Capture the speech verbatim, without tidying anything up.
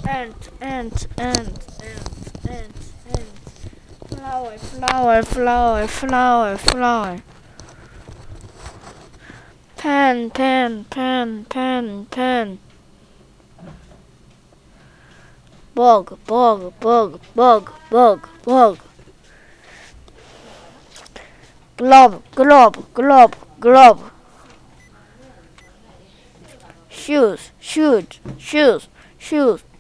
ant, ant, ant, ant, ant, ant. Flower, flower, flower, flower, flower. Pen, pen, pen, pen, pen. Bug, bug, bug, bug, bug, bug. Glob, glob, glob, glob. Shoes, shoes, shoes, shoes.